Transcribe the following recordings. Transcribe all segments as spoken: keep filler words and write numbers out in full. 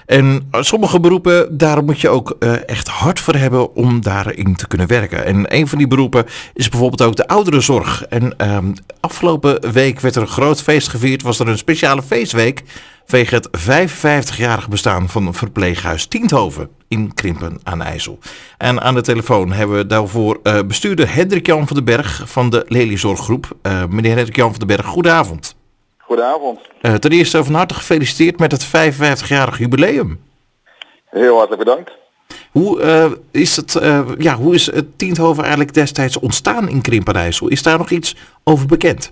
En sommige beroepen, daar moet je ook uh, echt hard voor hebben om daarin te kunnen werken. En een van die beroepen is bijvoorbeeld ook de ouderenzorg. En uh, afgelopen week werd er een groot feest gevierd, was er een speciale feestweek vanwege het vijfenvijftigjarig bestaan van verpleeghuis Tienthoven in Krimpen aan IJssel. En aan de telefoon hebben we daarvoor uh, bestuurder Hendrik-Jan van den Berg van de Leliezorggroep. Uh, meneer Hendrik-Jan van den Berg, goedenavond. Goedenavond. Uh, ten eerste van harte gefeliciteerd met het vijfenvijftigjarig jubileum. Heel hartelijk bedankt. Hoe, uh, is het, uh, ja, hoe is het Tienthoven eigenlijk destijds ontstaan in Krimpen aan IJssel? Is daar nog iets over bekend?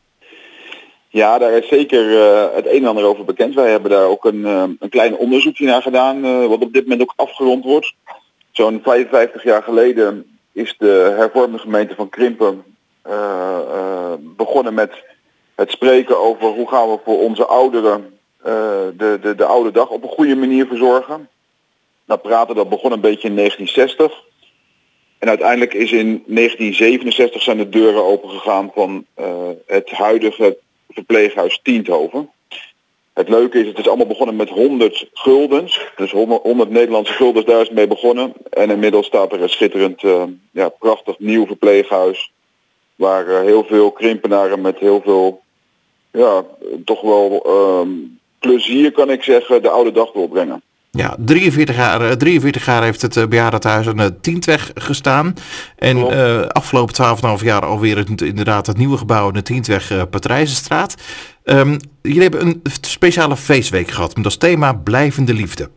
Ja, daar is zeker uh, het een en ander over bekend. Wij hebben daar ook een, uh, een klein onderzoekje naar gedaan, uh, wat op dit moment ook afgerond wordt. Zo'n vijfenvijftig jaar geleden is de hervormde gemeente van Krimpen uh, uh, begonnen met het spreken over hoe gaan we voor onze ouderen uh, de, de, de oude dag op een goede manier verzorgen. Dat praten dat begon een beetje in negentien zestig. En uiteindelijk is in negentien zevenenzestig zijn de deuren opengegaan van uh, het huidige verpleeghuis Tienthoven. Het leuke is, het is allemaal begonnen met honderd guldens. Dus honderd Nederlandse guldens, daar is het mee begonnen. En inmiddels staat er een schitterend, uh, ja, prachtig nieuw verpleeghuis. Waar uh, heel veel Krimpenaren met heel veel, ja, toch wel um, plezier kan ik zeggen, de oude dag doorbrengen. Ja, drieënveertig jaar, drieënveertig jaar heeft het bejaardentehuis aan de Tientweg gestaan. En uh, afgelopen twaalf komma vijf jaar alweer het, inderdaad het nieuwe gebouw in de Tientweg uh, Patrijzenstraat. Um, jullie hebben een speciale feestweek gehad met als thema Blijvende Liefde.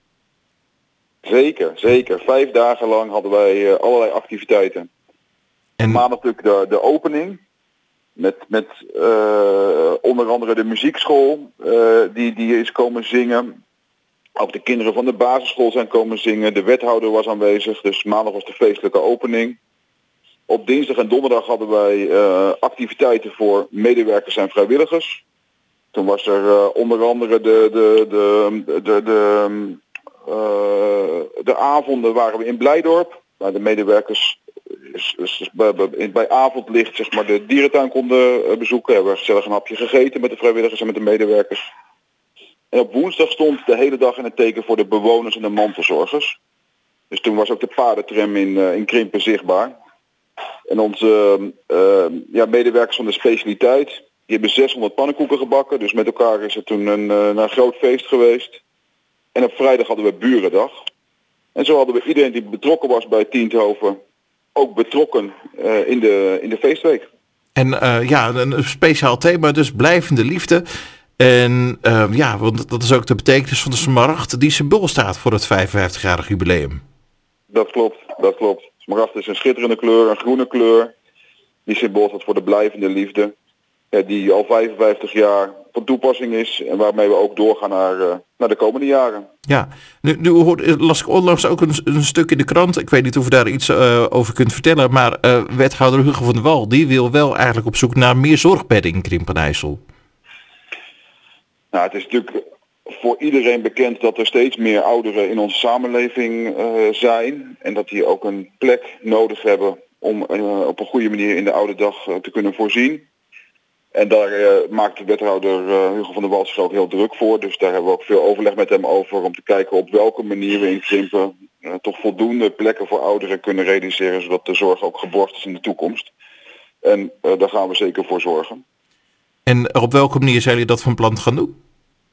Zeker, zeker. Vijf dagen lang hadden wij uh, allerlei activiteiten. En maandag natuurlijk de, de opening. Met, met uh, onder andere de muziekschool uh, die, die is komen zingen. Ook de kinderen van de basisschool zijn komen zingen. De wethouder was aanwezig. Dus maandag was de feestelijke opening. Op dinsdag en donderdag hadden wij uh, activiteiten voor medewerkers en vrijwilligers. Toen was er uh, onder andere de, de, de, de, de, uh, de avonden waren we in Blijdorp. Waar de medewerkers is, is, bij, bij, bij avondlicht zeg maar, de dierentuin konden bezoeken. Hebben we gezellig een hapje gegeten met de vrijwilligers en met de medewerkers. En op woensdag stond de hele dag in het teken voor de bewoners en de mantelzorgers. Dus toen was ook de paardentram in, uh, in Krimpen zichtbaar. En onze uh, ja, medewerkers van de specialiteit, die hebben zeshonderd pannenkoeken gebakken. Dus met elkaar is het toen een, uh, een groot feest geweest. En op vrijdag hadden we Burendag. En zo hadden we iedereen die betrokken was bij Tienthoven ook betrokken uh, in, de, in de feestweek. En uh, ja, een speciaal thema, dus blijvende liefde. En uh, ja, want dat is ook de betekenis van de smaragd die symbool staat voor het vijfenvijftigjarig jubileum. Dat klopt, dat klopt. Smaragd is een schitterende kleur, een groene kleur. Die symbool staat voor de blijvende liefde. Ja, die al vijfenvijftig jaar van toepassing is en waarmee we ook doorgaan naar, uh, naar de komende jaren. Ja, nu, nu hoort, las ik onlangs ook een, een stuk in de krant. Ik weet niet of u daar iets uh, over kunt vertellen. Maar uh, wethouder Hugo van der Wal, die wil wel eigenlijk op zoek naar meer zorgbedden in Krimpen aan IJssel. Nou, het is natuurlijk voor iedereen bekend dat er steeds meer ouderen in onze samenleving uh, zijn. En dat die ook een plek nodig hebben om uh, op een goede manier in de oude dag uh, te kunnen voorzien. En daar uh, maakt de wethouder uh, Hugo van der Wal zich ook heel druk voor. Dus daar hebben we ook veel overleg met hem over om te kijken op welke manier we in Krimpen uh, toch voldoende plekken voor ouderen kunnen realiseren. Zodat de zorg ook geborgd is in de toekomst. En uh, daar gaan we zeker voor zorgen. En op welke manier zijn jullie dat van plan gaan doen?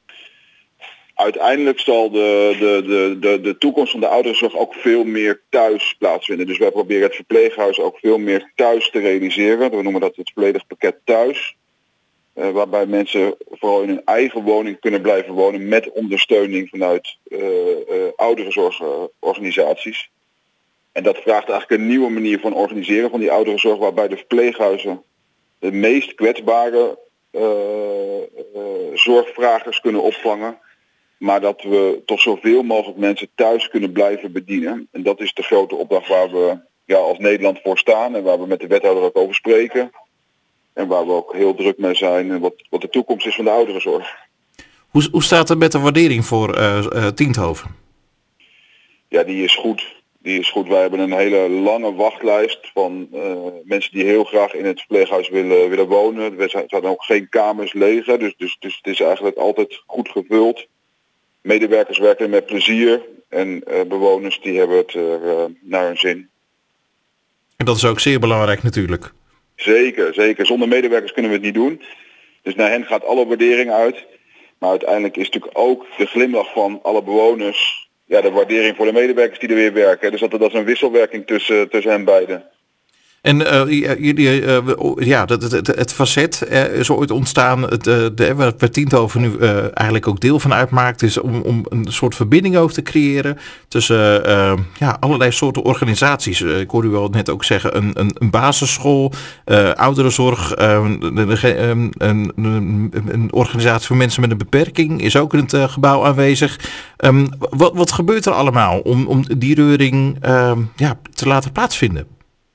Uiteindelijk zal de, de, de, de, de toekomst van de ouderenzorg ook veel meer thuis plaatsvinden. Dus wij proberen het verpleeghuis ook veel meer thuis te realiseren. We noemen dat het volledig pakket thuis. Uh, waarbij mensen vooral in hun eigen woning kunnen blijven wonen met ondersteuning vanuit uh, uh, ouderenzorgorganisaties. En dat vraagt eigenlijk een nieuwe manier van organiseren van die ouderenzorg, waarbij de verpleeghuizen de meest kwetsbare uh, uh, zorgvragers kunnen opvangen. Maar dat we toch zoveel mogelijk mensen thuis kunnen blijven bedienen. En dat is de grote opdracht waar we ja, als Nederland voor staan en waar we met de wethouder ook over spreken. En waar we ook heel druk mee zijn en wat, wat de toekomst is van de ouderenzorg. Hoe, hoe staat het met de waardering voor uh, uh, Tienthoven? Ja, die is goed. Die is goed. Wij hebben een hele lange wachtlijst van uh, mensen die heel graag in het verpleeghuis willen, willen wonen. Er zijn ook geen kamers leeg, dus, dus, dus het is eigenlijk altijd goed gevuld. medewerkers werken met plezier en uh, bewoners die hebben het uh, naar hun zin. En dat is ook zeer belangrijk natuurlijk. Zeker, zeker. Zonder medewerkers kunnen we het niet doen. Dus naar hen gaat alle waardering uit. Maar uiteindelijk is natuurlijk ook de glimlach van alle bewoners, ja, de waardering voor de medewerkers die er weer werken. Dus dat, dat is een wisselwerking tussen, tussen hen beiden. En uh, jullie, uh, ja, het, het, het facet uh, is ooit ontstaan, het, uh, de, waar Tienhoven nu uh, eigenlijk ook deel van uitmaakt, is om, om een soort verbinding over te creëren tussen uh, ja, allerlei soorten organisaties. Uh, ik hoorde u wel net ook zeggen, een, een, een basisschool, uh, ouderenzorg, uh, een, een, een, een organisatie voor mensen met een beperking is ook in het uh, gebouw aanwezig. Um, wat, wat gebeurt er allemaal om, om die reuring uh, ja, te laten plaatsvinden?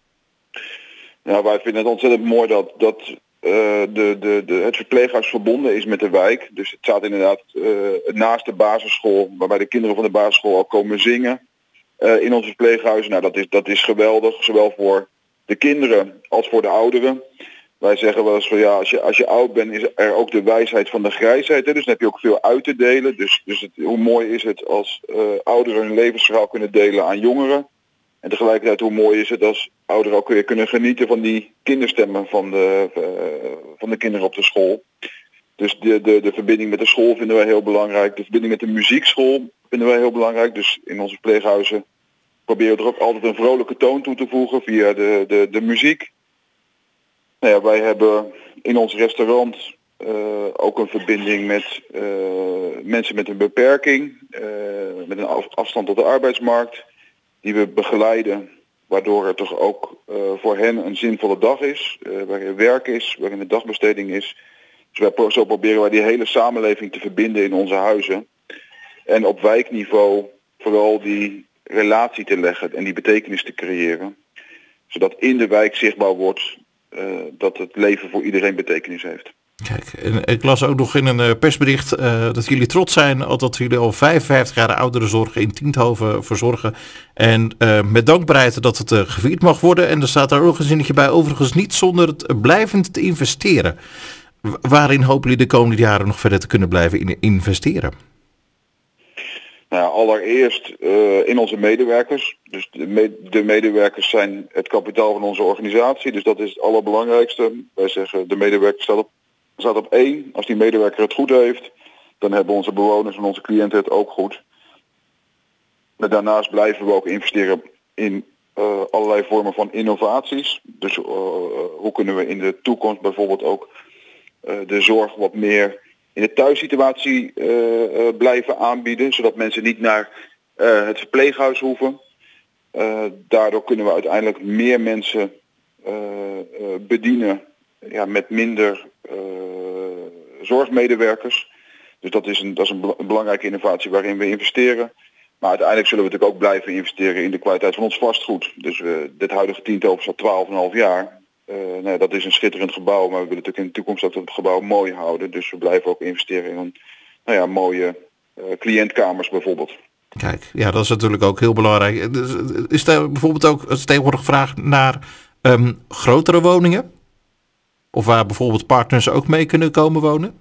Ja, wij vinden het ontzettend mooi dat, dat uh, de, de, de, het verpleeghuis verbonden is met de wijk. Dus het staat inderdaad uh, naast de basisschool, waarbij de kinderen van de basisschool al komen zingen uh, in onze verpleeghuizen. Nou, dat is, dat is geweldig, zowel voor de kinderen als voor de ouderen. Wij zeggen wel eens van ja, als je, als je oud bent is er ook de wijsheid van de grijsheid. Hè? Dus dan heb je ook veel uit te delen. Dus, dus het, hoe mooi is het als uh, ouderen hun levensverhaal kunnen delen aan jongeren. En tegelijkertijd hoe mooi is het als ouderen ook weer kunnen genieten van die kinderstemmen van de, uh, van de kinderen op de school. Dus de, de, de verbinding met de school vinden wij heel belangrijk. De verbinding met de muziekschool vinden wij heel belangrijk. Dus in onze verpleeghuizen proberen we er ook altijd een vrolijke toon toe te voegen via de, de, de muziek. Nou ja, wij hebben in ons restaurant uh, ook een verbinding met uh, mensen met een beperking. Uh, met een af, afstand tot de arbeidsmarkt. Die we begeleiden, waardoor het toch ook uh, voor hen een zinvolle dag is, uh, waarin werk is, waarin de dagbesteding is. Dus wij, zo proberen wij die hele samenleving te verbinden in onze huizen. En op wijkniveau vooral die relatie te leggen en die betekenis te creëren. Zodat in de wijk zichtbaar wordt uh, dat het leven voor iedereen betekenis heeft. Kijk, en ik las ook nog in een persbericht uh, dat jullie trots zijn dat jullie al vijfenvijftig jaar ouderenzorg in Tienhoven verzorgen. En uh, met dankbaarheid dat het uh, gevierd mag worden. En er staat daar ook een zinnetje bij, overigens niet zonder het blijvend te investeren. W- waarin hopen jullie de komende jaren nog verder te kunnen blijven in- investeren? Nou, allereerst uh, in onze medewerkers. Dus de, me- de medewerkers zijn het kapitaal van onze organisatie. Dus dat is het allerbelangrijkste. Wij zeggen de medewerker staat op staat op één. Als die medewerker het goed heeft, dan hebben onze bewoners en onze cliënten het ook goed. Maar daarnaast blijven we ook investeren in uh, allerlei vormen van innovaties. Dus uh, hoe kunnen we in de toekomst bijvoorbeeld ook uh, de zorg wat meer in de thuissituatie uh, uh, blijven aanbieden, zodat mensen niet naar uh, het verpleeghuis hoeven. Uh, daardoor kunnen we uiteindelijk meer mensen uh, uh, bedienen, ja, met minder uh, zorgmedewerkers. Dus dat is, een, dat is een, een belangrijke innovatie waarin we investeren. Maar uiteindelijk zullen we natuurlijk ook blijven investeren in de kwaliteit van ons vastgoed. Dus uh, dit huidige Tienhoven staat twaalf komma vijf jaar. Uh, nou, dat is een schitterend gebouw, maar we willen natuurlijk in de toekomst ook het gebouw mooi houden. Dus we blijven ook investeren in een, nou ja, mooie uh, cliëntkamers bijvoorbeeld. Kijk, ja, dat is natuurlijk ook heel belangrijk. Is er bijvoorbeeld ook tegenwoordig vraag naar um, grotere woningen? Of waar bijvoorbeeld partners ook mee kunnen komen wonen?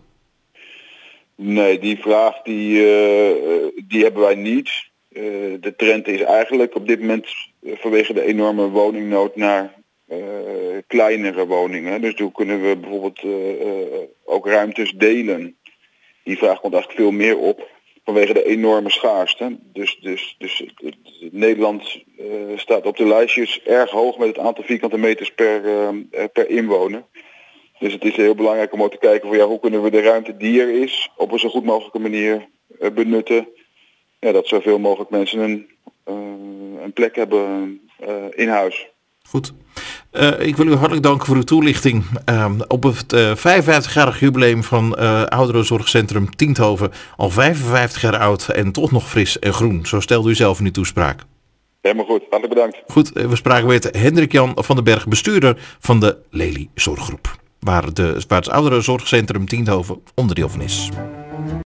Nee, die vraag die, uh, die hebben wij niet. Uh, de trend is eigenlijk op dit moment uh, vanwege de enorme woningnood naar uh, kleinere woningen. Dus toen kunnen we bijvoorbeeld uh, uh, ook ruimtes delen. Die vraag komt eigenlijk veel meer op vanwege de enorme schaarste. Dus, dus, dus uh, Nederland uh, staat op de lijstjes erg hoog met het aantal vierkante meters per, uh, per inwoner. Dus het is heel belangrijk om ook te kijken van ja, hoe kunnen we de ruimte die er is op een zo goed mogelijke manier uh, benutten. Ja, dat zoveel mogelijk mensen een, uh, een plek hebben uh, in huis. Goed. Uh, ik wil u hartelijk danken voor uw toelichting uh, op het uh, vijfenvijftig-jarig jubileum van uh, ouderenzorgcentrum Tienhoven. Al vijfenvijftig jaar oud en toch nog fris en groen. Zo stelde u zelf in uw toespraak. Helemaal goed, hartelijk bedankt. Goed, uh, we spraken met Hendrik Jan van den Berg, bestuurder van de Lely Zorggroep. Waar, de, waar het ouderenzorgcentrum Tienhoven onderdeel van is.